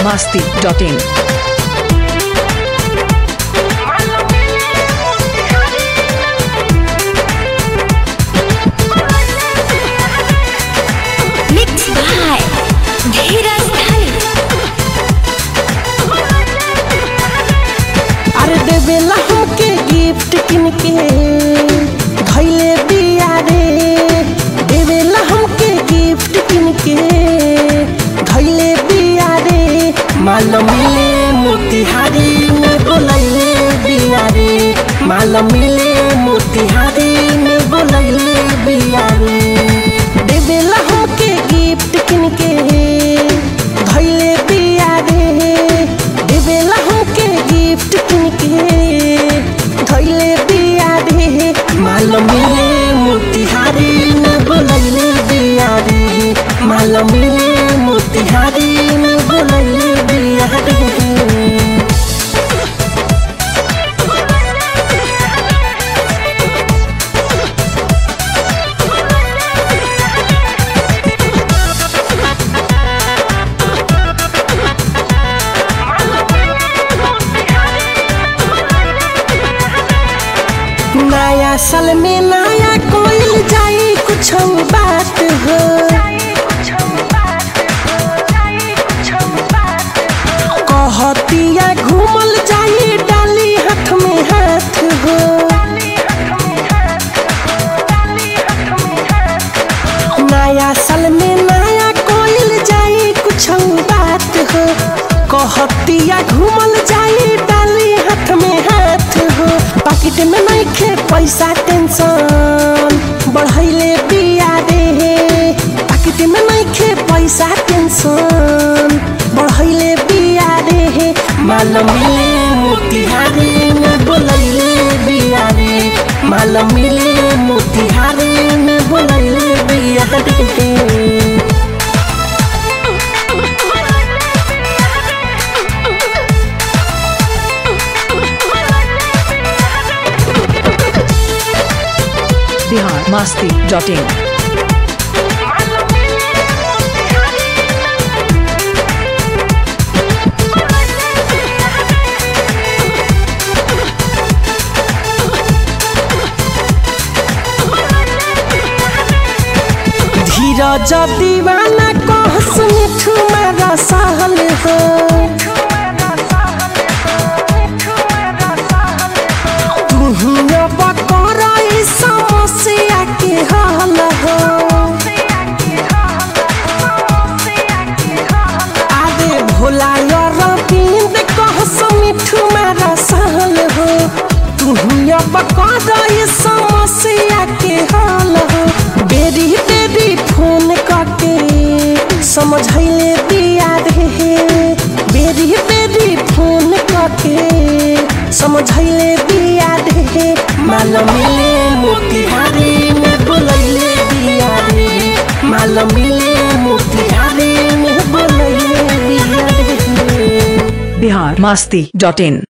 biharmasti.in Mixed by धीरज धन। अरे देवेला हमके गिफ्ट किनके भइले बिया रे। देवेला हमके गिफ्ट किनके भइले बिया रे। माल मिले मोतिहारी में बोलैले बिया रे। माल मिले मोतिहारी में बोलैले बिया रे। देवेला हमके गिफ्ट किनके भइले बिया रे। देवेला हमके गिफ्ट किनके धइले बिया रे। माल मिले मोतिहारी में बोलैले बिया रे। माल मिले मोतिहारी में बोलैले बिया रे। नया साल में नया कोइल जाई कुछ बात हो। कहतिया घूमल जाई डाली हाथ में हाथ हो। नया साल में नया कोइल जाई कुछ बात हो। कहतिया घूमल जाई डाली हाथ में हाथ हो। पाकिट में नइखे पैसा टेंशन बढ़ैले बिया रे। पाकिट में नइखे पैसा टेंशन बढ़ैले बिया रे। माल मिले मोतिहारी में बोलैले बिया रे। माल मिले मोतिहारी में बोलैले बिया रे। biharmasti.in धीरज दीवाना कहस मिठू मारा सहल हो। तुही अब करई समस्या के हल हो। आगे भोला रविंद कहस मिठू मारा सहल हो। तुही अब करई समस्या के हल हो। बेरी बेरी फोन करके समझैले बिया रे। बेरी बेरी फोन करके समझैले बिया रे। माल मिले मोतिहारी में बोलैले बिया रे। माल मिले मोतिहारी में बोलैले बिया रे। biharmasti.in